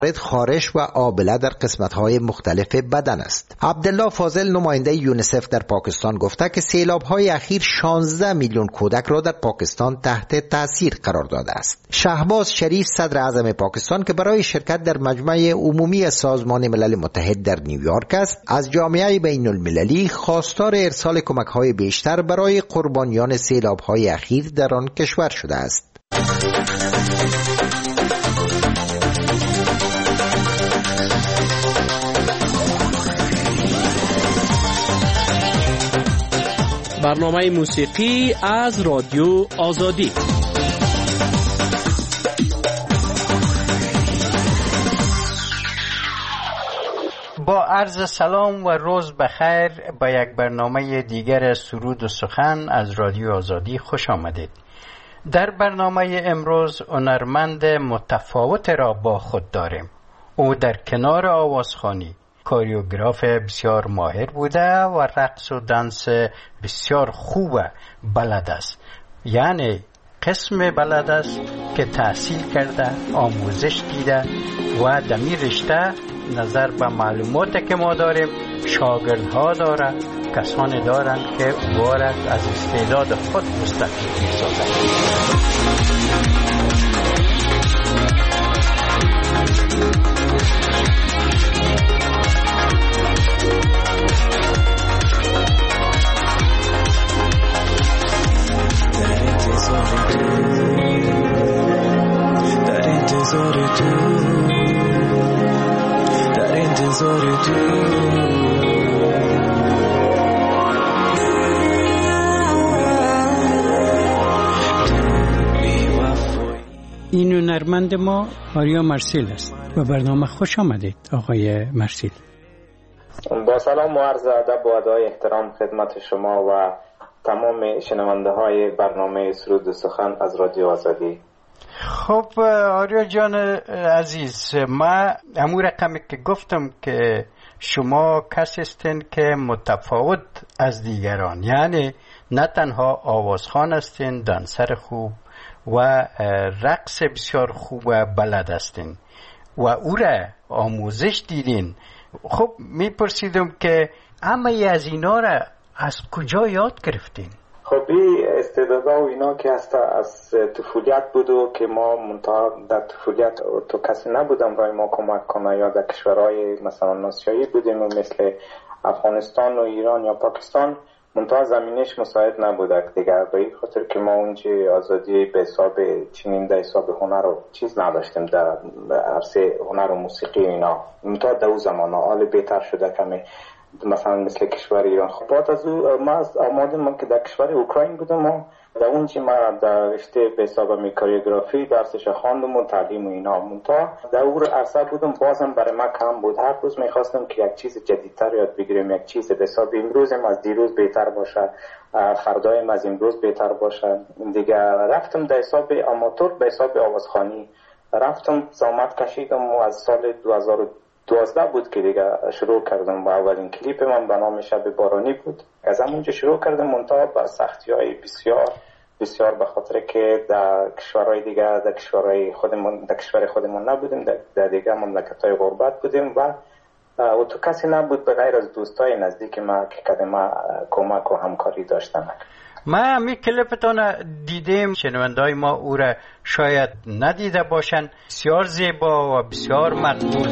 خارش و آبله در قسمت‌های مختلف بدن است. عبدالله فاضل نماینده یونیسف در پاکستان گفته که سیلاب‌های اخیر 16 میلیون کودک را در پاکستان تحت تاثیر قرار داده است. شهباز شریف صدر اعظم پاکستان که برای شرکت در مجمع عمومی سازمان ملل متحد در نیویورک است، از جامعه بین المللی خواستار ارسال کمک‌های بیشتر برای قربانیان سیلاب‌های اخیر در آن کشور شده است. برنامه موسیقی از رادیو آزادی. با عرض سلام و روز بخیر با یک برنامه دیگر سرود و سخن از رادیو آزادی خوش آمدید. در برنامه امروز هنرمند متفاوت را با خود داریم. او در کنار آوازخوانی کوریوگراف بسیار ماهر بوده و رقص و دنس بسیار خوب بلد است. یعنی قسم بلد است که تحصیل کرده، آموزش دیده و دمی رشته نظر به معلوماتی که ما داریم شاگردها داره، کسانی دارند که وارد از استعداد خود مستفید می‌سازند. این هنرمند ما آریا مرسیل است و برنامه خوش آمدید آقای مرسیل. با سلام و عرض ادب و ادای احترام خدمت شما و تمام شنونده های برنامه سرود و سخن از رادیو آزادی. خب آریا جان عزیز، ما همون رقمی که گفتم که شما کسی هستین که متفاوت از دیگران، یعنی نه تنها آوازخوان هستین، دنسر خوب و رقص بسیار خوب بلد هستین و او را آموزش دیدین. خب میپرسیدم که همه از اینا را از کجا یاد گرفتین؟ خب این استعدادا و اینا که از طفولیت بود که ما منتها در طفولیت تو کسی نبودم برای ما کمک کنه، یا در کشورهای مثلا آسیایی بودیم مثل افغانستان و ایران یا پاکستان، منتها زمینش مساعد نبوده دیگر، به این خاطر که ما اونجا آزادی به حساب چنین در حساب هنر و چیز نداشتیم در عرصه هنر و موسیقی و اینا. منتها در اون زمان حال بهتر شده کمی، مثلا مثل کشور ایران. خب بعد از اون ما آمادم که در کشور اوکراین بودم و در اونجا ما در رشته به حساب کوریوگرافی درسش خواندم و تعلیم و اینا. منتها در اون عرصه بودم بازم برای ما کم بود. هر روز میخواستم که یک چیز جدیدتر یاد بگیرم، یک چیز به حساب امروزم از دیروز بهتر باشه، فردایم از امروز بهتر باشه. دیگه رفتم در حساب آماتور به حساب آوازخوانی رفتم، زحمت کشیدم و از سال 2012 بود که دیگه شروع کردم. با اولین کلیپ من به نام شب بارانی بود. از همونجا شروع کردم، منتها با سختی‌های بسیار به خاطر که در کشورهای دیگه، در کشور خودمون نبودیم، در دیگه مملکت‌های غربت بودیم و تو کسی نبود به غیر از دوستای نزدیک ما که کدام کمک و همکاری داشتن. ما همی کلیپتان دیدیم، شنونده‌های ما او را شاید ندیده باشن. بسیار زیبا و بسیار مقبول.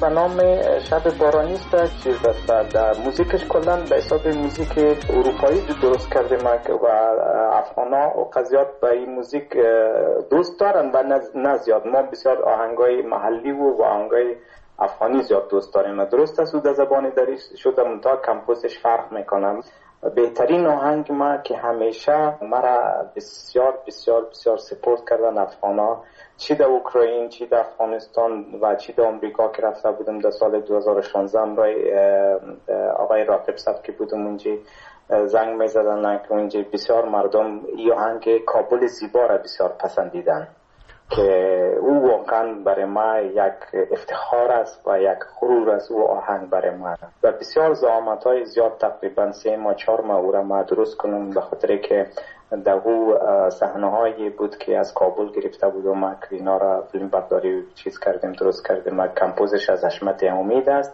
به نام شب بارانی است. چیز است در موزیکش کلا به حساب موزیک اروپایی درست کرده و افغانا و قضیات به این موزیک دوست دارن و نه زیاد. ما بسیار آهنگای محلی و آهنگای افغانی زیاد دوست داریم. درست است در زبان دری شده منتها کمپوزش فرق میکنم. بهترین آهنگ ما که همیشه مرا بسیار بسیار بسیار سپورت کردن افغانا، چی در اوکراین، چی در افغانستان و چی در امریکا که رفته بودم در سال 2016 امرای آقای راقب صاحب که بودم اونجا زنگ میزدن که اونجا بسیار مردم این آهنگ کابل زیبا را بسیار پسندیدن که او واقعا برای ما یک افتخار است و یک غرور است. او آهنگ برای ما و بسیار زحمت‌های زیاد تقریبا 3 ماه 4 ماه او را ما درست کنم به خاطر که در او صحنه‌هایی بود که از کابل گرفته بود و ما اینا را فیلم برداری چیز کردیم درست کردیم. ما کمپوزش از حشمت امید است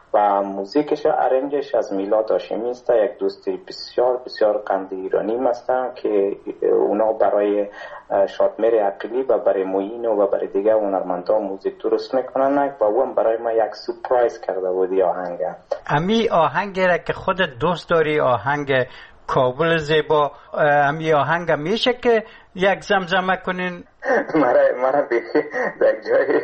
و موزیکش ارنجش از میلاد هاشمی است، یک دوستی بسیار بسیار قند ایرانی هستن که اونا برای شادمهر عقیلی و برای معین و برای دیگه هنرمندان موزیک درست میکنن و اون برای ما یک سورپرایز کرده بود آهنگ. امی آهنگ را که خودت دوست داری، آهنگ کابل زیبا، امی آهنگ میشه که یک زمزمه کنین؟ مرا بخی در جای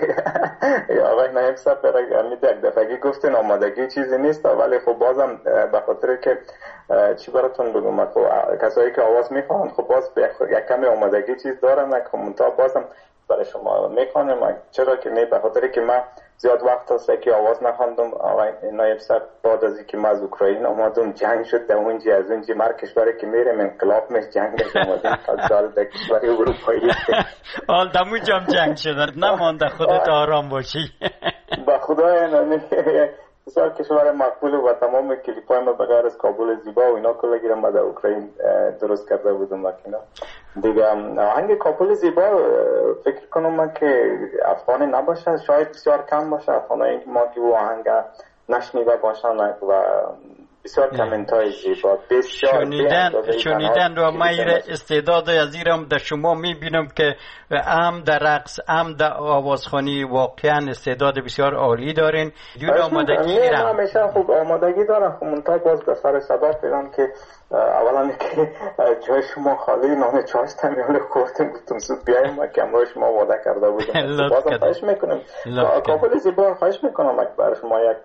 آقای نایب صاحب برای یک دفعه گفتن آمادگی چیزی نیست، ولی خب بازم به خاطر که چی براتون بگم کسایی که آواز میخوان خب باز یک کمی آمادگی چیز دارن که منتها بازم برای شما میخوانم. چرا که نه به خاطر که من زیاد وقت هست که آواز نخواندم. آقای نایب صاحب بعد از اینکه من از اوکراین آمدم جنگ شد در اونجا، از اونجا مر کشوری که میرم انقلاب میش جنگش آمدیم تا سال در کشوری اروپایی حال دمونجا هم جنگ شد نمانده خودت آرام باشی. با خدای بسیار کشور مقبول و تمام کلیپای ما بغیر از کابل زیبا و اینا کلا گیرم ما در اوکراین درست کرده بودم و اینا دیگه. آهنگ کابل زیبا فکر کنم من که افغانی نباشه، شاید بسیار کم باشه افغانی ما که او آهنگ نشنیده باشن و بسیار کامنتای زیبا بسیار شنیدن و من استعداد عزیزم در شما میبینم که هم در رقص هم در آوازخوانی واقعا استعداد بسیار عالی دارین. دیگر آمادگی دارم همیشه خوب آمادگی دارم. خب منتها باز به سر صدا پیدم که اولا که جای شما خالی نام چاشت همیاله خوردیم گفتم زود بیاییم ما که امروز شما وعده کرده بودیم. بازم خواهش میکنم کابل زیبا خواهش میکنم اکبر شما یک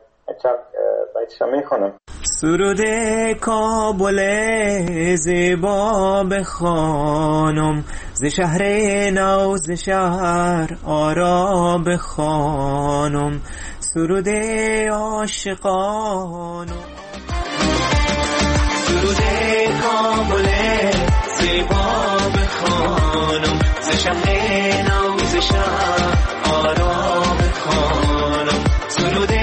بیتش میخونم. سرود کابل زیبا بخوانم، ز شهر نو ز شهر آرا بخوانم، سرود عاشقانم. سرود کابل زیبا بخوانم، ز شهر نو ز شهر آرا بخوانم، سرود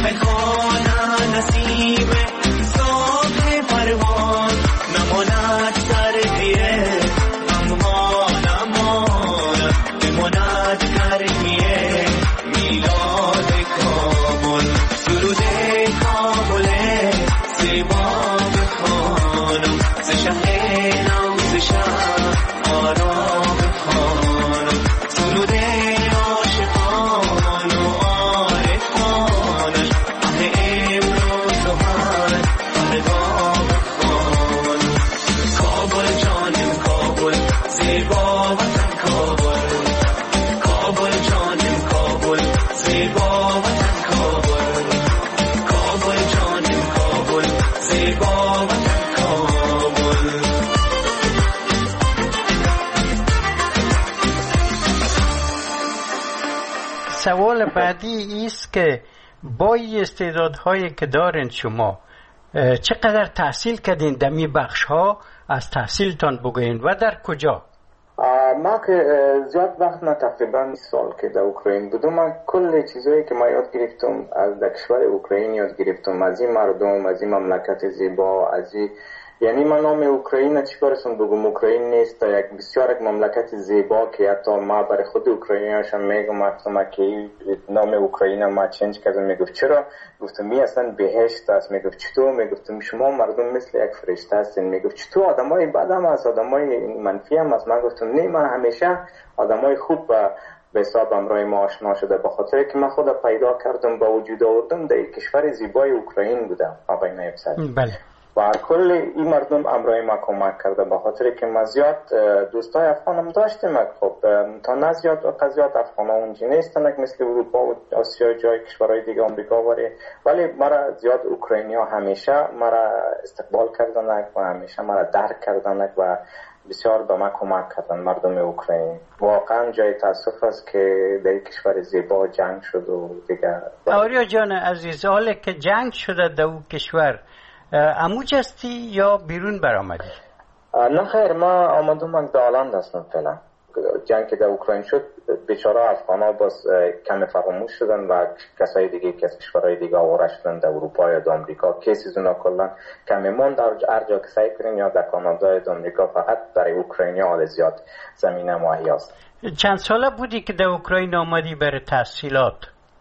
میخوانم نسیم صبح پروان نماند سر پیه اما نماند بماند گرمیه میلاد کابل سرود کابله زیبا بخوانم ز شهر نو ز شهر آرام بخوانم سرود عاشقان و عارفانش اه امروز و هر فردا بخوانم کابل جانم کابل زیبا وطن کابل کابل جانم کابل زیبا وطن کابل کابل جانم کابل زیبا وطن کابل سوال بعدی است که با این استعدادهایی که دارین شما چقدر تحصیل کردین دمی بخش ها از تحصیلتان بگوین و در کجا؟ ما که زیاد وقت نه تقریبا 20 سال که در اوکراین بودم من کل چیزایی که ما یاد گرفتم از کشور اوکراین یاد گرفتم از این مردم از این مملکت زیبا از این یعنی من نام اوکراین چی برسون بگم اوکراین نیست یک بسیار یک مملکت زیبا که حتی ما برای خود اوکراینیاشم میگم اصلا که نام اوکراین ما چنج کردم میگفت چرا گفتم می اصلا بهشت است میگفت چطور میگفتم شما مردم مثل یک فرشته هستین میگفت چطور آدمای بد هم از آدمای منفی هم از من گفتم نه من همیشه آدمای خوب به حساب امرای ما آشنا شده به خاطر که من خودم پیدا کردم با وجود آوردم در کشور زیبای اوکراین بودم آقای نایب صدر بله و کل این مردم امرای ما کمک کرده به خاطر که ما زیاد دوستای افغانم داشتیم خب تا نه زیاد قضیات افغانا اونجا نیستن مثل اروپا و آسیا جای کشورهای دیگه آمریکا ولی مرا زیاد اوکراینیا همیشه مرا استقبال کردن و همیشه مرا درک کردن و بسیار به ما کمک کردن مردم اوکراین واقعا جای تاسف است که در کشور زیبا جنگ شد و دیگه آریا جان عزیز حالا که جنگ شده در اون کشور اموج هستی یا بیرون برآمدی؟ نه خیر ما آمدم دالند هستم فعلا جنگ که در اوکراین شد بیچاره افغانا باز کم فراموش شدن و کسای دیگه که از کشورهای دیگه آواره شدن در اروپا یا در آمریکا کیسیز اونا کلا کمی مون در هر جا که سعی کنین یا در کانادا یا در آمریکا فقط برای اوکراینیا حال زیاد زمینه مهیا است. چند ساله بودی که در اوکراین آمدی برای تحصیلات؟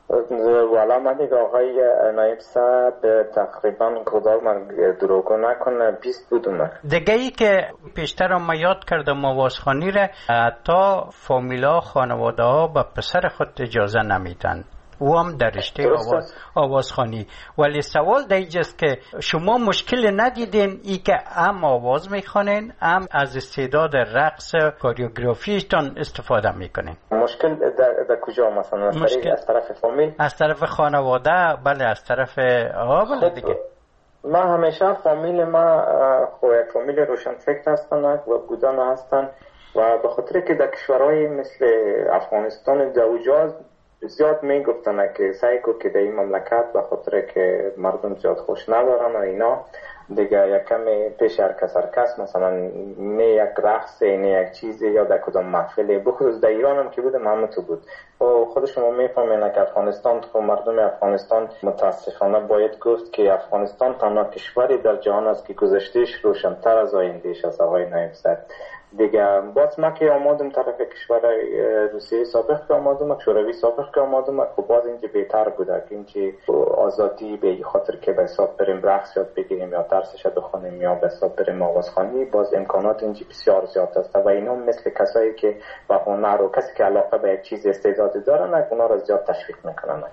والا من دیگه آقای نایب صاحب تقریبا خدا من دروغ نکنه 20 بودم دیگه ای که پیشتر ما یاد کردم آوازخوانی را حتی فامیلا خانواده ها به پسر خود اجازه نمیدن او هم در رشته آوازخوانی ولی سوال در اینجاست که شما مشکل ندیدین ای که هم آواز میخوانین هم از استعداد رقص کوریوگرافیتان استفاده میکنین مشکل در کجا مثلا از طرف فامیل از طرف خانواده بله از طرف بله دیگه ما همیشه فامیل ما فامیل روشنفکر هستن و بودن هستن و به خاطر که در کشورهای مثل افغانستان دوجاز زیاد میگفتن که سعی کن که در این مملکت به خاطر که مردم زیاد خوش ندارن و اینا دیگه یک کمی پیش هر کس مثلا نه یک رقص نه یک چیزی یا در کدام محفله بخصوص در ایران هم که بودم همه تو بود و خود شما میفهمین که افغانستان خب مردم افغانستان متاسفانه باید گفت که افغانستان تنها کشوری در جهان است که گذشتهش روشن‌تر از آیندهش است آقای نایب صدر دیگه باز ما که آمادم طرف کشور روسیه سابق که آمادم شوروی سابق که آمادم خب باز اینجا بهتر بوده که اینجا آزادی به خاطر که به حساب بریم رقص یاد بگیریم یا درسش بخونیم یا به حساب بریم آوازخوانی باز امکانات اینجا بسیار زیاد است و اینا مثل کسایی که با هنر و کسی که علاقه به یک چیز استعداد دارن اونا را زیاد تشویق میکنن.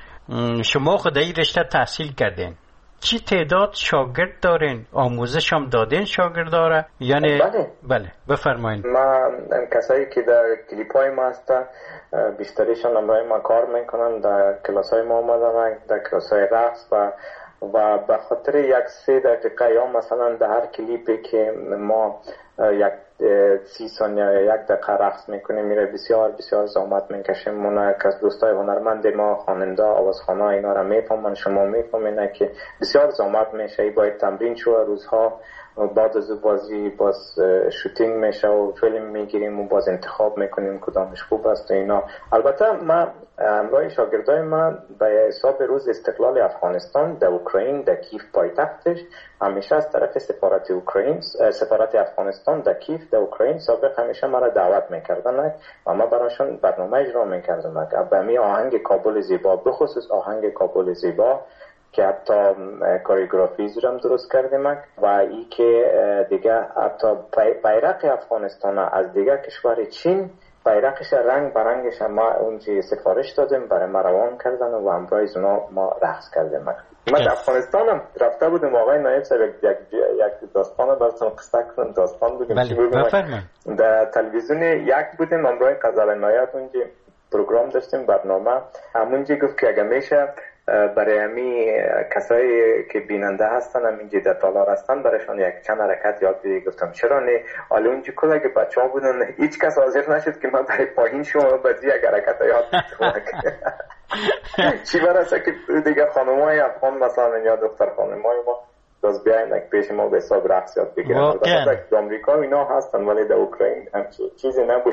شما خود این رشته تحصیل کردین چی تعداد شاگرد دارین؟ آموزش هم دادین شاگرد داره؟ یعنی بله بفرمایید. ما کسایی که در کلیپ های ما هستن بیشتریشان امرای ما کار میکنن در کلاس های ما آمدن در کلاس های رقص و به خاطر یک 3 دقیقه یا مثلا در هر کلیپی که ما یک 30 ثانیه یا 1 دقیقه رقص میکنیم میره بسیار بسیار زحمت میکشیم. من که از دوستای هنرمند ما خواننده آوازخوانا اینا را میفهمن شما میفهمین که بسیار زحمت میشه باید تمرین شو روزها بعد از بازی باز شوتینگ میشه و فیلم میگیریم و باز انتخاب میکنیم کدامش خوب است و اینا. البته من همراه شاگردای من به حساب روز استقلال افغانستان در اوکراین در کیف پایتختش همیشه از طرف سفارت افغانستان در کیف در اوکراین سابق همیشه مرا دعوت میکردن و ما براشون برنامه اجرا میکردم. به می آهنگ کابل زیبا، بخصوص آهنگ کابل زیبا که حتی کوریوگرافیز رو هم درست کردیم و ای که دیگه حتی بیرق افغانستان از دیگه کشور چین بیرقش رنگ برنگش ما اونجا سفارش دادیم برای ما روان کردن و همراه اونا ما رقص کردیم. من در افغانستان هم رفته بودم آقای نایب صاحب یک داستان براتون قصه کنم. داستان بودیم در تلویزیون یک بودیم همراه غزل عنایت اونجا پروگرام داشتیم برنامه همونجا گفت که اگه میشه برای همی کسایی که بیننده هستن همینجا در تالار هستن برایشان یک چند حرکت یاد بدید. گفتم چرا نه؟ حالا اونجا کلا که بچه ها بودن هیچ کس حاضر نشد که من برای پایین شما بازی یک حرکت یاد بدم. چی برسه که دیگه خانمای افغان مثلا یا دختر خانمای ما باز بیاین پیش ما به حساب رقص یاد بگیرن. در آمریکا اینا هستن ولی در اوکراین همچین چیزی نبود.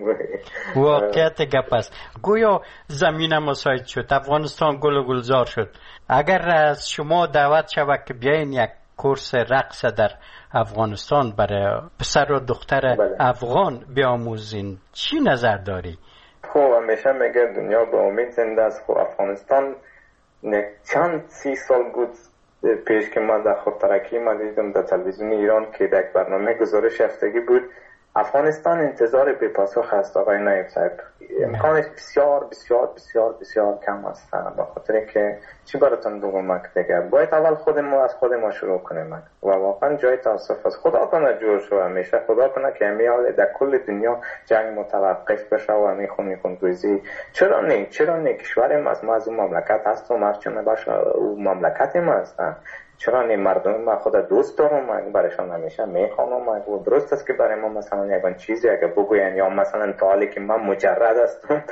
واقعیت گپ است. گویا زمین مساعد شد، افغانستان گل و گلزار شد. اگر از شما دعوت شود که بیاین یک کورس رقص در افغانستان برای پسر و دختر افغان بیاموزین، چی نظر داری؟ خب همیشه میگه دنیا به امید زنده است. خب افغانستان چند 30 سال بود پیش که من در خود ترکی من دیدم در تلویزیون ایران که در برنامه گزارش هفتگی بود افغانستان انتظار به پاسخ است. آقای نایب صاحب امکانش بسیار بسیار بسیار بسیار کم است، به خاطر که چی براتون دوم دیگه باید اول خود ما از خود ما شروع کنیم و واقعا جای تاسف است. خدا کنه جور شو، همیشه خدا کنه که همیشه در کل دنیا جنگ متوقف بشه و همی خونریزی. چرا نه کشور ما از اون مملکت هستم، هرچند باشه او مملکت ما است. چرا نه مردم ما خود دوست دارم، من برایشان همیشه میخوانم و درست است که برای ما مثلا یگان چیزی اگه بگوین یا مثلا تا حالی که من مجرد هستم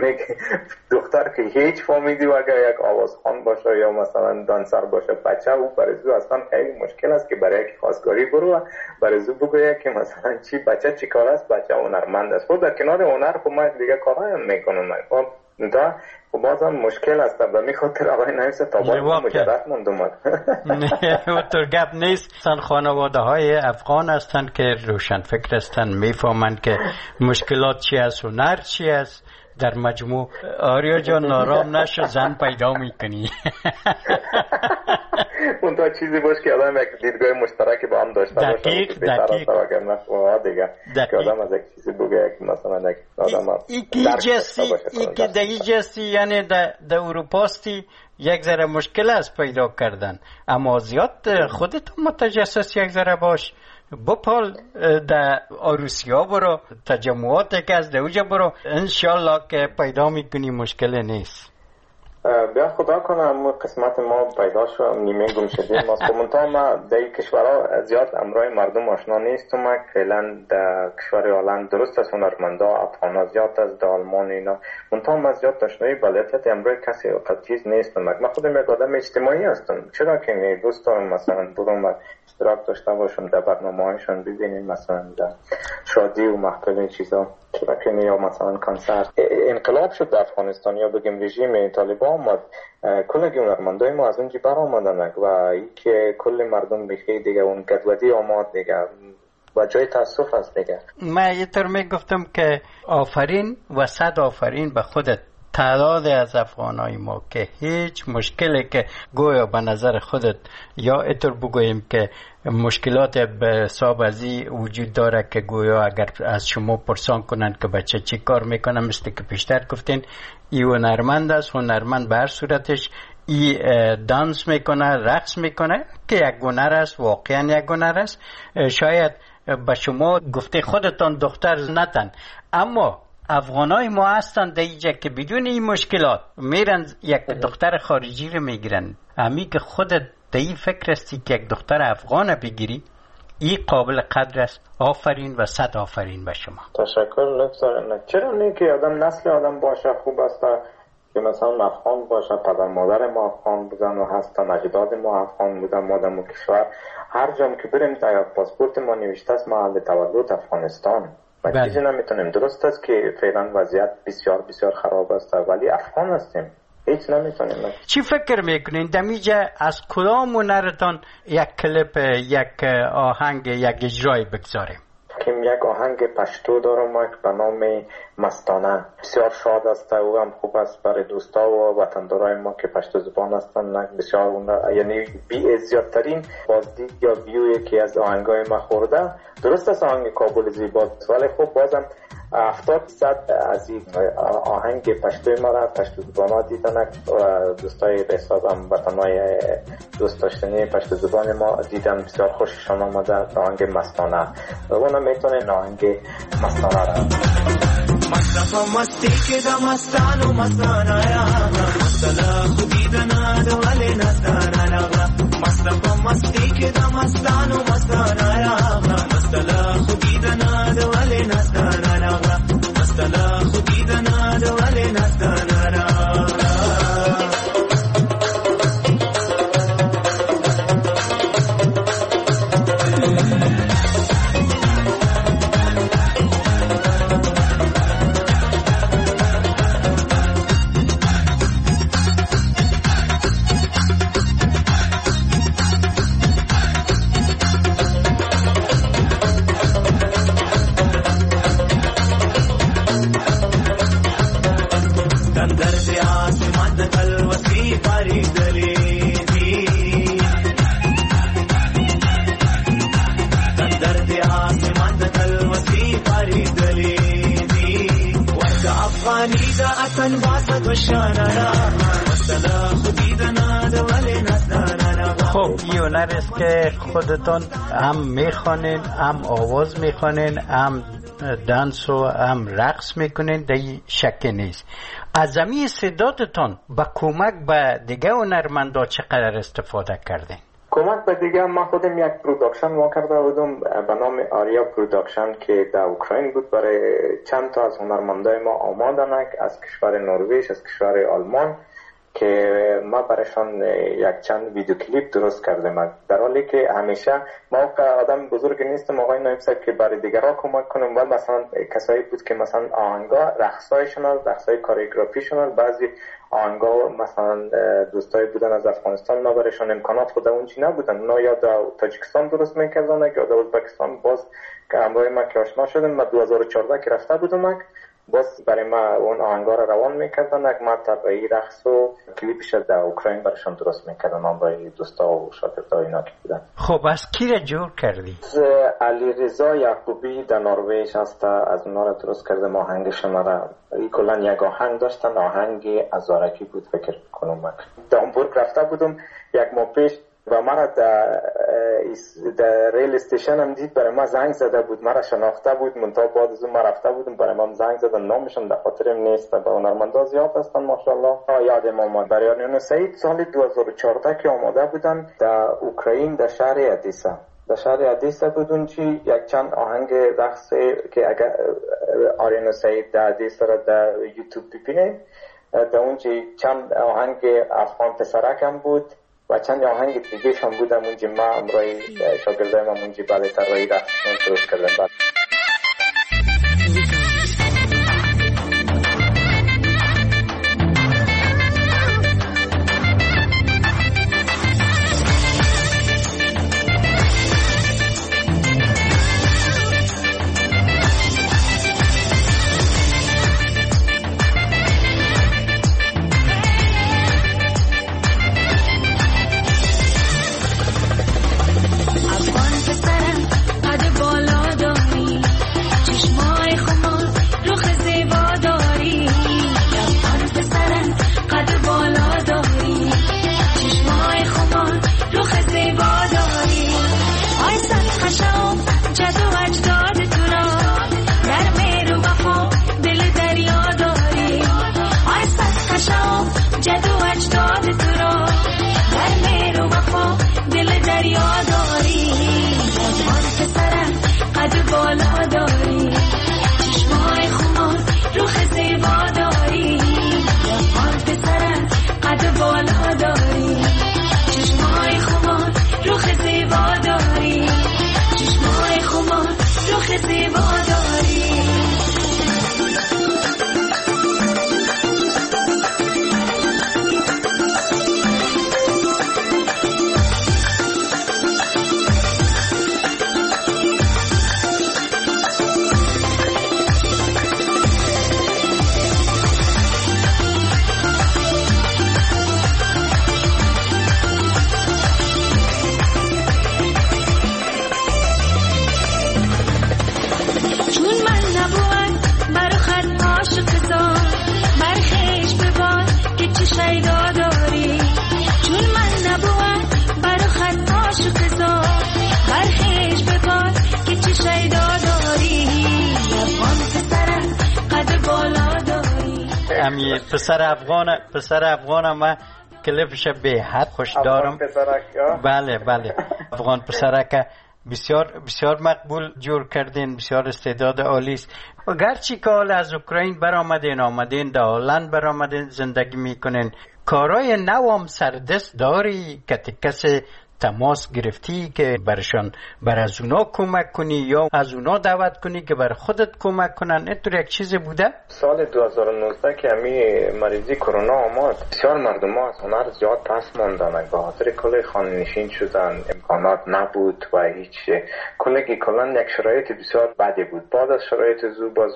دختر که هیچ فامیلی و اگر یک آوازخوان باشه یا مثلا دانسر باشه بچه او برای زو اصلا خیلی مشکل است که برای یک خواستگاری برو برای زو بگوید که مثلا چی بچه چی کار است، بچه هنرمند است. خود در کنار هنر خب من دیگه کارها هم میکنم خب دا و بازم مشکل است و میخاطر آقای نایب تا باید مجرد موندم. تو گپ نیست. خانواده های افغان هستند که روشن فکر هستند، میفهمند که مشکلات چی است، هنر چی است. در مجموع آریا جان نارام نشو، زن پیدا میکنی. اون تا چیزی باش که آدم یک دیدگاه مشترک با هم داشته باشه. دقیق که آدم از یک چیزی بگه که مثلا یک آدم که در این جستی یعنی در اروپاستی یک ذره مشکل است پیدا کردن، اما زیاد خودت متجسس یک ذره باش، بپال در آروسیا برو، تجمعات که از دوجه برو، انشالله که پیدا میکنی، مشکل نیست. بیا خدا کنم قسمت ما پیدا شد، نیمه گم شدیم ما. منتها ما در کشورها زیاد امرای مردم آشنا نیستم. فعلا در کشور هلند درست است هنرمندا افغانا زیاد است، در آلمان اینا. منتها ما زیاد آشنایی بلدیت امرای کسی چیز نیستم. من خودم یک آدم اجتماعی هستم، چرا که نه دوست دارم مثلا برم اشتراک داشته باشم در برنامه‌هایشون، ببینیم مثلا در شادی و محفل چیزا، چرا که نه، یا مثلا کنسرت. انقلاب شد در افغانستان یا بگیم رژیم طالبان آمد، کل هنرمندای ما از اونجا بر آمدن و ای که کل مردم بخیر دیگه اون گدودی آمد دیگه و جای تاسف است دیگه. من یه طور میگفتم که آفرین و صد آفرین به خودت، تعداد از افغانای ما که هیچ مشکلی که گویا به نظر خودت یا اینطور بگوییم که مشکلات به حساب ازی وجود داره که گویا اگر از شما پرسان کنند که بچه چی کار میکنه، مثل که پیشتر گفتین ای هنرمند است، هنرمند به هر صورتش ای دانس میکنه، رقص میکنه که یک هنر است، واقعا یک هنر است. شاید به شما گفته خودتان دختر نتن، اما افغانای ما هستن در اینجا که بدون این مشکلات میرن یک دختر خارجی رو میگیرن. همی که خودت در این فکر هستی که یک دختر افغان بگیری، این قابل قدر است. آفرین و صد آفرین به شما. تشکر. لطفا چرا نه که آدم نسل آدم باشه خوب است. که مثلا افغان باشه، پدر مادر ما افغان بودن و هستن، اجداد ما افغان بودن، ما در کشور هر جام که بریم در پاسپورت ما نوشته است محل تولد افغانستان. و چیزی نمیتونیم. درست است که فعلا وضعیت بسیار بسیار خراب است ولی افغان هستیم، هیچ نمیتونیم. چی فکر میکنین دمیجه از کدام هنرتان یک کلیپ، یک آهنگ، یک اجرای بگذاریم؟ که یک آهنگ پشتو دارم به نام مستانه، بسیار شاد است و هم خوب است برای دوستا و وطندارای ما که پشتو زبان هستن. بسیار یعنی زیادترین بازدید یا ویوی که از آهنگای ما خورده. درست است آهنگ کابل زیباست ولی خب بازم 70% از این آهنگ پشتوی ما را پشتو زبان ها دیدن و دوستای به حسابم وطنای دوست داشتنی پشتو زبان ما دیدن، بسیار خوششان آمده آهنگ مستانه و اونم میتونه آهنگ مستانه را مصطفى مستی که دا مستان و مستانه را مستلا خودی دنا دولی نستانه را مصطفى مستی که دا مستان و مستانه را مستلا خودی دنا دولی نستانه را مستلا خودی دنا دولی نستانه را خب این هنر است که خودتون هم میخوانین، هم آواز میخوانین، هم دانس و هم رقص میکنین، دیگه شک نیست. از این استعدادتون با کمک به دیگه هنرمندا چقدر استفاده کردین؟ کمک به دیگه ما خودم یک پروداکشن ما کرده بودم به نام آریا پروداکشن که در اوکراین بود. برای چند تا از هنرمندای ما آمدن از کشور نروژ، از کشور آلمان که ما برایشان یک چند ویدیو کلیپ درست کردیم. در حالی که همیشه ما آدم بزرگ نیستم آقای نایب صاحب که برای دیگران کمک کنیم و مثلا کسایی بود که مثلا آهنگا رقصای کوریوگرافیشون، بعضی آهنگا مثلا دوستای بودن از افغانستان ما برایشان امکانات خود اونچی نبودن، اونا یا در تاجیکستان درست میکردن یا در ازبکستان. باز که همراه ما که آشنا شدیم، ما 2014 که رفته بودم باز برای ما اون آهنگا رو روان میکردن. ما طبعی رقص و کلیپش در اوکراین برایشان درست میکردن برای دوستا و شاگردای اینا که بودن. خب از کی را جور کردی؟ علی رضا یعقوبی در نروژ هست، از اونا را درست کردم آهنگشون را. کلا یک آهنگ داشتن، آهنگ ازارکی بود فکر کنم. در هامبورگ رفته بودم یک ماه پیش و مرا در ریل استیشن هم دید، برای ما زنگ زده بود، مرا شناخته بود، منتها بعد از اون ما رفته بودم برای ما زنگ زدن، نامشون در خاطرم نیست. با هنرمندا زیاد هستن ماشاءالله. یادم آمد بریان سعید سال 2014 که آماده بودن در اوکراین در شهر ادیسا. در شهر ادیسا بودن چی یک چند آهنگ رقص که اگر آریان سعید در ادیسا را در یوتیوب ببینید، در اونجا چند آهنگ افغان پسرک هم بود و چند آهنگ دیگه هم بودم اونجا. ما امروی شاگردای ما اونجا بعد طراحی رقص درست کردن. افغان پسرم قد بالا داری پسر افغان ما کلیپش به حد خوش دارم. بله افغان پسرک بسیار مقبول جور کردین، بسیار استعداد عالی است. و گرچه که حال از اوکراین آمدین در هلند برآمدین زندگی میکنین، کارای نوام سردست داری که کسی تماس گرفتی که بر از اونا کمک کنی یا از اونا دعوت کنی که بر خودت کمک کنن؟ اینطور یک چیزی بوده؟ سال 2019 که همی مریضی کرونا آمد، بسیار مردم ها از هنر زیاد پس ماندن، به خاطر کل خانه نشین شدن، امکانات نبود و هیچ کلا یک شرایط بسیار بدی بود. بعد از شرایط باز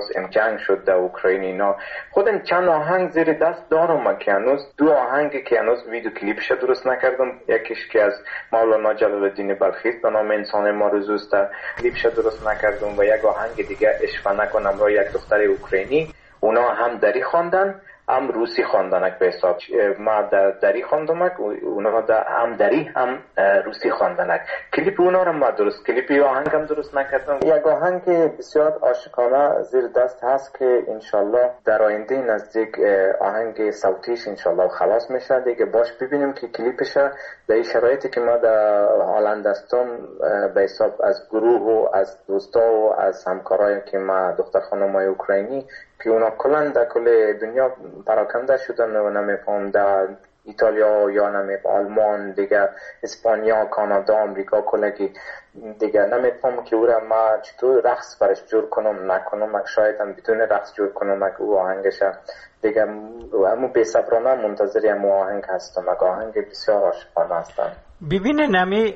جنگ شد در اوکراین اینا. خودم چند آهنگ زیر دست دارم که هنوز 2 آهنگی که هنوز ویدیو کلیپش درست نکردم، یکیش که از مولانا جلال الدین بلخی به نام انسان ما روزوست، کلیپش درست نکردم، و یک آهنگ دیگه عشق نکنم را یک دختر اوکراینی، اونا هم دری خواندن هم روسی خواندنک به حساب. ما دری خواندمک، اونا هم دری هم روسی خواندنک. کلیپ اونا رو ما درست، کلیپی آهنگ هم درست نکردم. یک آهنگ بسیار عاشقانه زیر دست هست که انشالله در آینده نزدیک آهنگ صوتیش انشالله خلاص میشه دیگه. باش ببینیم که کلیپش در این شرایطی که ما در هلند هستم به حساب از گروه و از دوستا و از همکارایی که ما دختر خانمای اوکراینی که اونا کلا در کل دنیا پراکنده شدن و نمیفهم در ایتالیا یا نمیفهم آلمان دیگه، اسپانیا، کانادا، آمریکا، کلگی دیگه نمیفهم که او را ما چطور رقص برش جور کنم نکنم، شاید هم بدون رقص جور کنم او آهنگش دیگه. همون بی‌صبرانه منتظر همون آهنگ هستم، آهنگ بسیار عاشقانه هستم. ببینین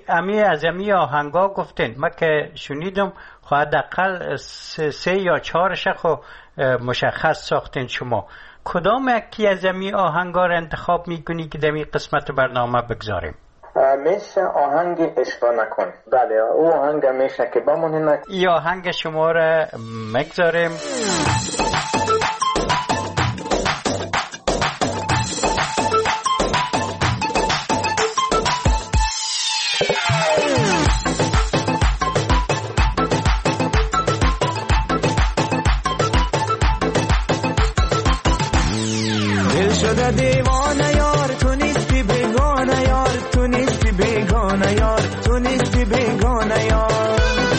از امی آهنگا گفتین، ما که شنیدم حداقل 3 یا 4 خو مشخص ساختین شما. کدام یکی از امی آهنگا رو انتخاب میکنی که در این قسمت برنامه بگذاریم؟ میشه آهنگ عشق نکن. بله او آهنگ میشه که بمونه. این آهنگ شما رو مگذاریم. دیوانه یار تو نیستی بیگانه یار، تو نیستی بیگانه یار، تو نیستی بیگانه یار.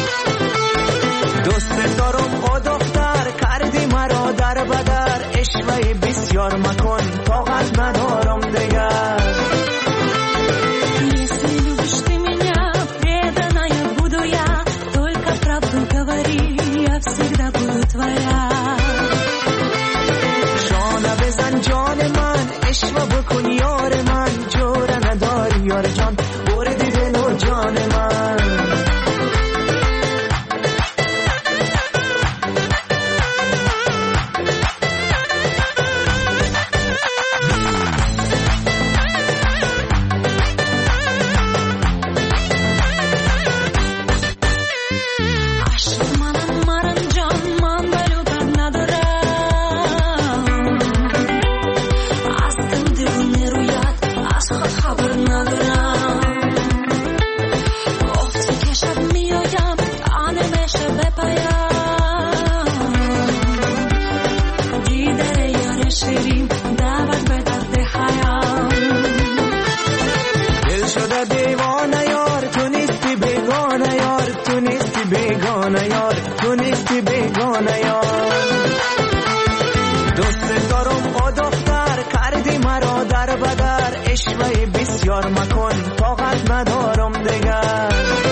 دوست دارم او دختر کردی مرا در بدر، عشقی بسیار مکن طاقت ندارم دیگر. Если любишь ты меня, преданная буду я, только правду говори, я всегда буду твоя. جان من عشق بکن یار من، جور نداری یار جان، بردی دل و جان من. بسیار مکن طاقت ندارم دیگر.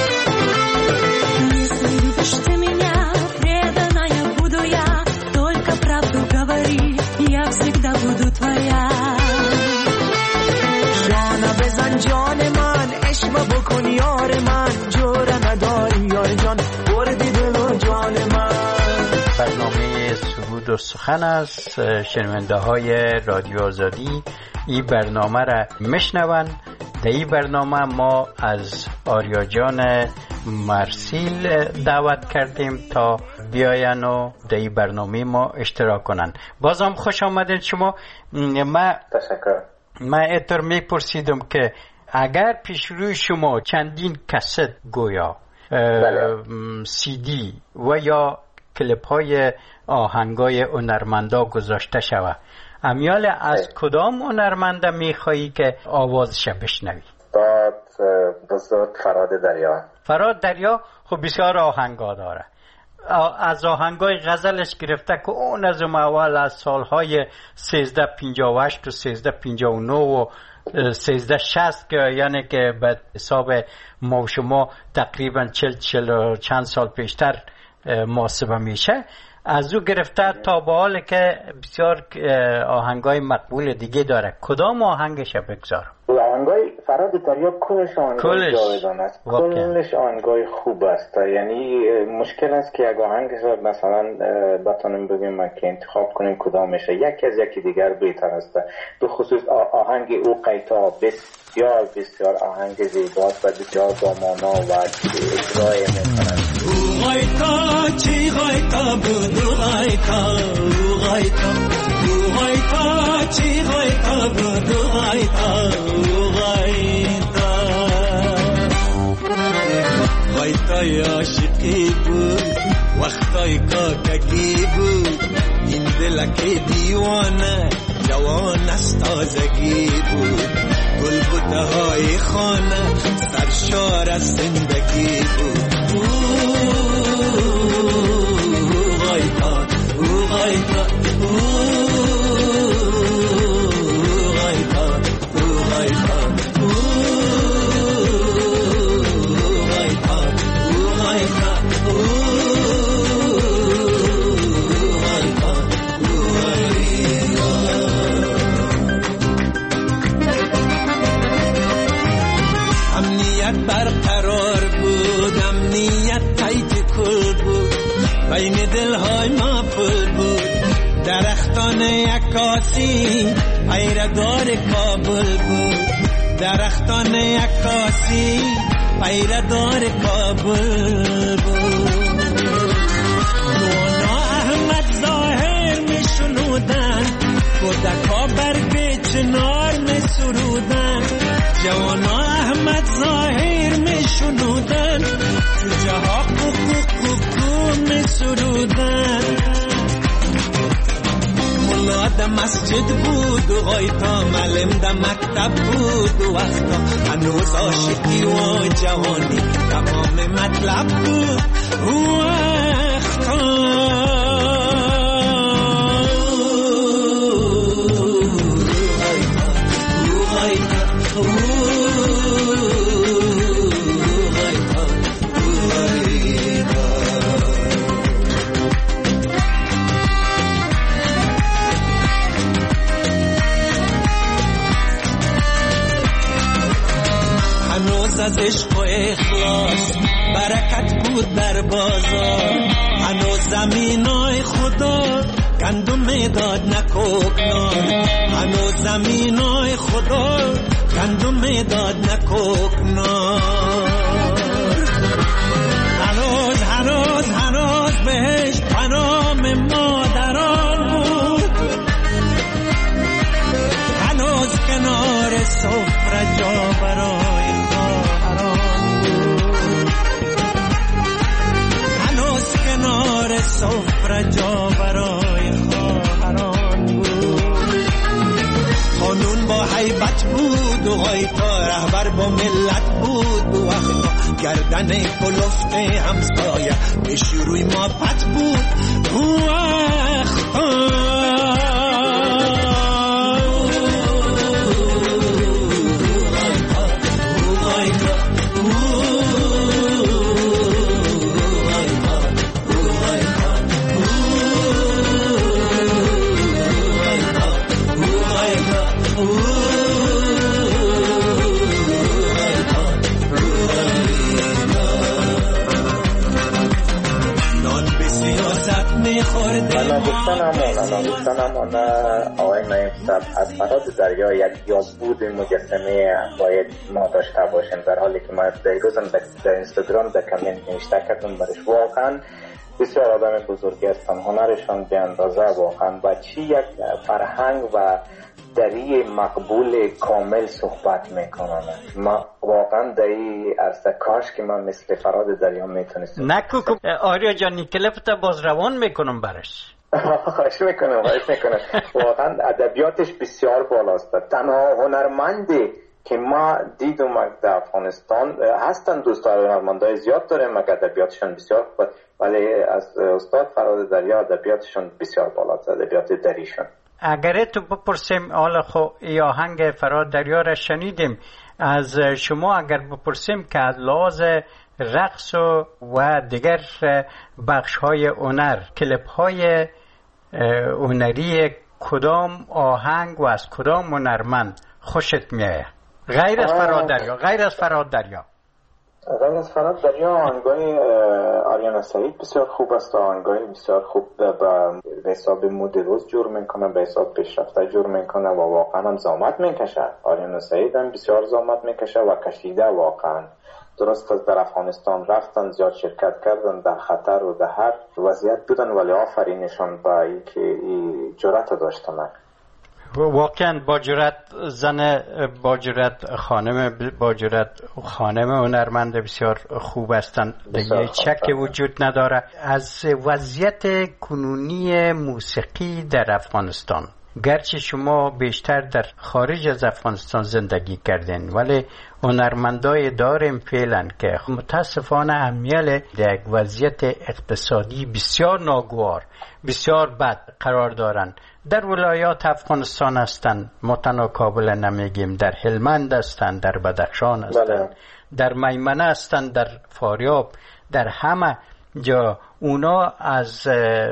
Если любишь ты меня, преданная буду я, только правду говори, я всегда буду твоя. جان بزن جان من عشق بکن یار من، جور نداری یار جان، بردی دل و جان من. برنامه سرود و سخن است. شنونده های رادیو آزادی این برنامه را میشنون. در این برنامه ما از آریا جان مرسیل دعوت کردیم تا بیاین و در این برنامه ما اشتراک کنن. بازم خوش آمدید شما. تشکر. من اینطور میپرسیدم که اگر پیش روی شما چندین کست گویا CD و یا کلیپ های آهنگای هنرمندا گذاشته شود، امیال از کدام هنرمنده میخوایی که آوازش بشنوی؟ داد بزرگ فراد دریا. فراد دریا خب بسیار آهنگا داره. از آهنگای غزلش گرفته که اون از اول از سالهای 1358 و 1359 و 1360 که یعنی که به حساب ما و شما تقریبا 40 چند سال پیشتر محاسبه میشه، از او گرفته تا به حال که بسیار آهنگای مقبول دیگه داره. کدام آهنگش بگذارم؟ آهنگای فراد دریا کلش آهنگای جاودان است، کلش آهنگای خوب است. یعنی مشکل است که یک آهنگ مثلا بتونیم بگیم که انتخاب کنیم کدامشه، یکی از یکی دیگر بهتر است. به خصوص آهنگ او قیتا بسیار بسیار آهنگ زیباست و بسیار با مانا و اجرای میکنند. او قیتا چی قیتا بود، او قیتا او قیتا او قیتا چی قیتا بود، او قیتا او قیتا قیتای عاشقی بود، وقتای کاکگی بود، این دلک دیوانه جوان از تازگی بود، گلبوته های خانه سرشار از زندگی بود. برقرار بود، امنیت تایت کل بود، بین دلهای ما پل بود، درختان عکاسی پیردار کابل بود، درختان عکاسی پیردار کابل بود. نونا احمد ظاهر می شنودن، کودکا برگ چنار می سرودن، جوانا احمد ظاهر می شنودن، جوجه ها کوکو می سرودن. ملا ده مسجد بود و غیتا، معلم ده مکتب بود و وقتا، هنوز عاشقی و جوانی تمام مطلب بود و وقتا. از عشق و اخلاص برکت بود در بازار، هنوز زمینای خدا گندم داد نکوکنار، هنوز زمینای خدا گندم داد نکوکنار. هنوز هنوز هنوز بهش پنام مادران بود، هنوز کنار سفره جا برای سفره جا برای خواهران بود. قانون با حیبت بود و غیتا رهبر با ملت بود و وقتا گردن کلفت همسایه به شروع ما پت بود و وقتا. دوستانم آقای نایب صاحب از فراد دریا یک یادبود مجسمه باید ما داشته باشیم، در حالی که ما دیروزم در اینستاگرام در کامنت نوشته کردم برش. واقعا بسیار آدم بزرگی هستن، هنرشان به اندازه واقعا و چی یک فرهنگ و دری مقبول کامل صحبت میکنن. ما واقعا دایی از کاش که من مثل فراد دریا میتونستم. نکو آریا جانی کلپتا باز روان میکنم برش. خواهش میکنم. واقعا ادبیاتش بسیار بالاست. تنها هنرمندی که ما دیدم در افغانستان هستن، دوستان هنرمندای زیاد داریم مگر ادبیاتشون بسیار خوب، ولی از استاد فراد دریا ادبیاتشون بسیار بالاست، ادبیات دریشون. اگر تو بپرسیم حالا خو ای آهنگ فراد دریا را شنیدیم از شما، اگر بپرسیم که از لحاظ رقص و دیگر بخش های هنر، کلیپ های هنری کدام آهنگ و از کدام هنرمند خوشت میاد غیر از فراد دریا؟ غیر از فراد دریا آهنگای آریانا سعید بسیار خوب است، آهنگای بسیار خوب به حساب مود روز جور میکنه، به حساب پیشرفته جور میکنه و واقعا هم زحمت میکشه. آریانا سعید هم بسیار زحمت میکشه و کشیده واقعا. درست است در افغانستان رفتن، زیاد شرکت کردن، در خطر و در هر وضعیت بودن، ولی آفرینشان با اینکه جرأت داشتن. واقعا با جرأت زن، با جرأت خانم هنرمند بسیار خوب هستند، دیگه شک وجود نداره. از وضعیت کنونی موسیقی در افغانستان، گرچه شما بیشتر در خارج از افغانستان زندگی کردین، ولی هنرمندای داریم فعلا که متاسفانه امیال در یک وضعیت اقتصادی بسیار ناگوار، بسیار بد قرار دارن. در ولایات افغانستان هستند، متنا کابل نمیگیم، در هلمند هستند، در بدخشان هستند، در میمنه هستند، در فاریاب، در همه جا اونا از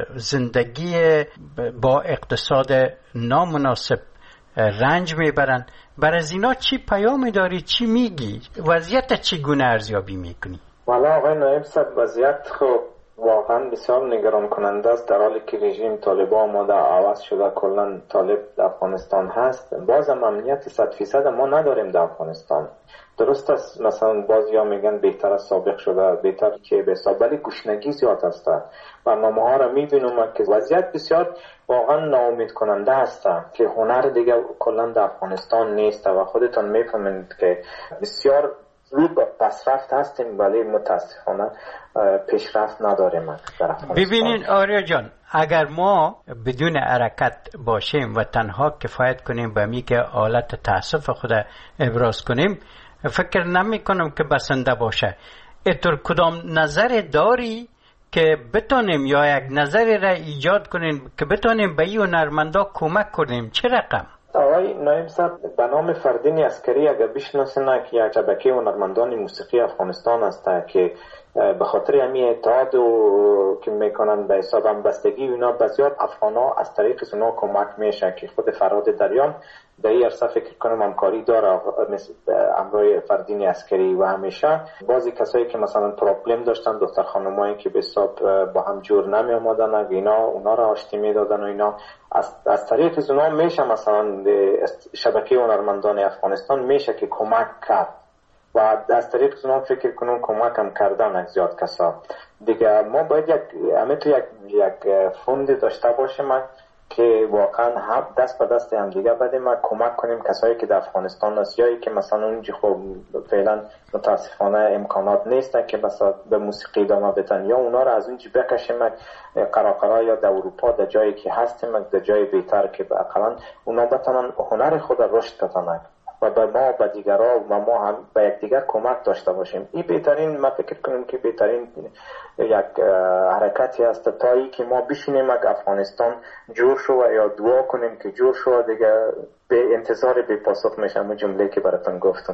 زندگی با اقتصاد نامناسب رنج میبرن. بر از اینا چی پیامی داری؟ چی میگی؟ وضعیت چگونه ارزیابی میکنی؟ والا آقای نایب صاحب، وضعیت خب واقعا بسیار نگران کننده است. در حالی که رژیم طالبان آماده عوض شده، کلا طالب در افغانستان هست، بازم امنیت 100% ما نداریم در افغانستان. درست است مثلا بعضیا میگن بهتر از سابق شده، بهتر که به حساب، ولی گشنگی زیاد است. برنامه ها را میبینم که وضعیت بسیار واقعا ناامید کننده است که هنر دیگه کلا در افغانستان نیست و خودتان میفهمید که بسیار زود پسرفت هستیم ولی متاسفانه پیشرفت نداریم در افغانستان. ببینین آریا جان، اگر ما بدون حرکت باشیم و تنها کفایت کنیم به می که حالت تاسف خود ابراز کنیم، فکر نمی کنم که بسنده باشه. اتر کدام نظر داری که بتونیم یا یک نظری را ایجاد کنیم که بتونیم به این هنرمندا کمک کنیم؟ چه رقم؟ آقای نایب صاحب، به نام فردین عسکری اگر بشناسین که یک شبکه هنرمندان موسیقی افغانستان است که به خاطر همین اتحاد که میکنن به حساب همبستگی اینا بسیار افغانا از طریق اونا کمک میشه که خود فراد دریان به این عرصه فکر کنم همکاری داره مثل امروی فردین عسکری و همیشه بعضی کسایی که مثلا پروبلم داشتن، دختر خانمایی که به حساب با هم جور نمی آمدن، اونا را آشتی میدادن و اینا از طریق اونا میشه مثلا شبکه هنرمندان افغانستان میشه که کمک کرد و از طریق اونا فکر کنم کمک هم کردن از زیاد کسا دیگه. ما باید یک فوند داشته باشیم که واقعا هم دست به دست هم دیگه بدیم و کمک کنیم کسایی که در افغانستان است یا که مثلا اونجا خب فعلا متاسفانه امکانات نیست که مثلا به موسیقی ادامه بدن، یا اونا رو از اونجا بکشیم قراقرا یا در اروپا در جایی که هستیم در جای بهتر که اقلا اونا بتونن هنر خود رشد بدن و به ما به دیگرها و ما هم به یکدیگر کمک داشته باشیم. این بهترین، ما فکر کنیم که بهترین یک حرکتی است تا ای که ما بشینیم که افغانستان جور شو و یا دعا کنیم که جور شو دیگه به انتظار به پاسخ میشم. جمله که براتون گفتم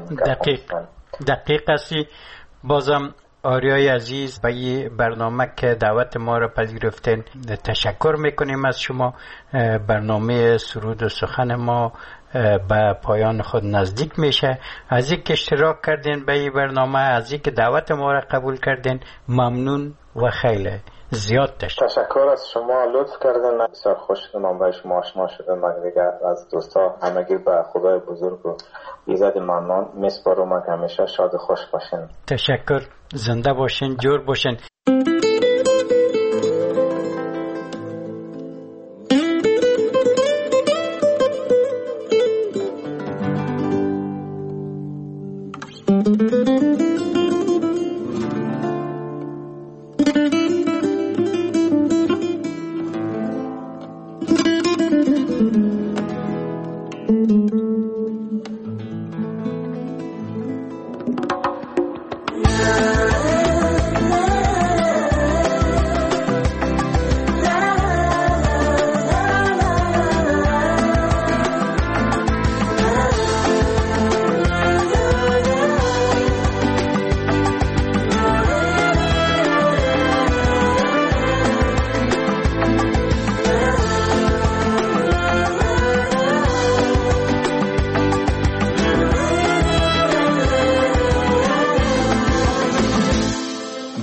دقیق هستی. بازم آریای عزیز به این برنامه که دعوت ما را پذیرفتین تشکر میکنیم از شما. برنامه سرود و سخن ما به پایان خود نزدیک میشه. از اینکه اشتراک کردین به این برنامه، از اینکه دعوت ما را قبول کردین، ممنون و خیلی زیاد تشکر از شما. لطف کردین، بسیار خوش شدم با شما آشنا شدم. دیگه از دوستا همگی به خدای بزرگ و ایزد منان میسپارم که همیشه شاد و خوش باشین. تشکر، زنده باشین، جور باشین.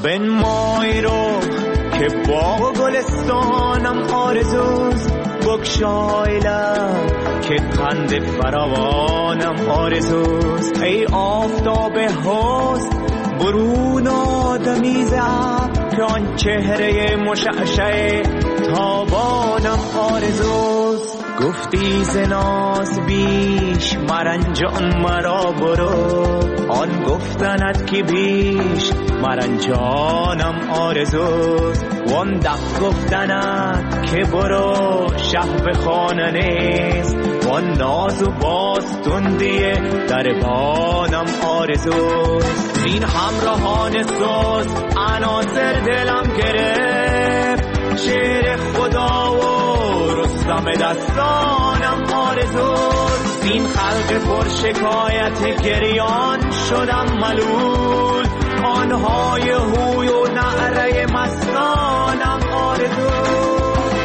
بنمای رو که باغ و گلستانم آرزوست، بگشای لب که قند فراوانم آرزوست. ای آفتاب حسن برون آدمیز ابر، که آن چهره مشعشع تابانم آرزوست. گفتی ز ناز بیش مرنجان مرا برو، آن گفتنت که بیش مرنجانم آرزوست. وان دق گفتنت که برو شهر خانه نیست، وان ناز و باستندی دربانم آرزوست. این همراهان سوز عناصر دلم گرفت، شعر خدا و رستم دستانم آرزوست. این خلق پر شکایت گریان شدم ملول، آنهای هوی و نعره مستانم آرزوست.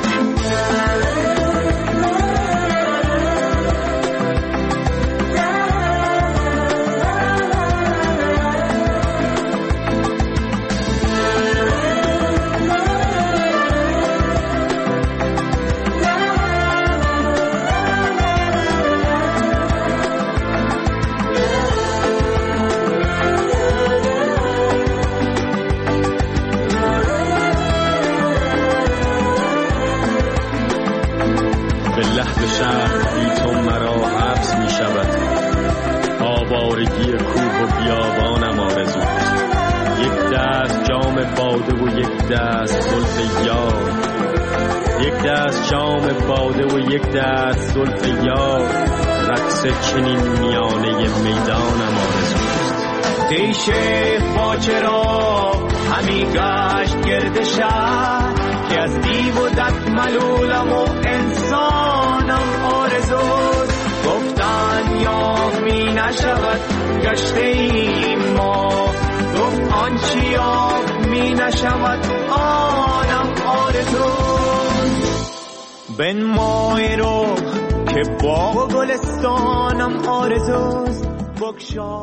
آوارگی کوه و بیابانم آرزوست. یک دست جام باده و یک دست زلف یار، یک دست جام باده و یک دست زلف یار، رقص چنین میانه میدانم آرزوست. ای شیخ باچرا همی گشت گرد شهر، که از دیو و دد ملولم و انسانم آرزوست. گفتن یاف می نشود گشته ایم ما، گفت آنچه یاف می نشود آنم آرزوست. بنمای رو که باغ و گلستانم آرزوست، بگشا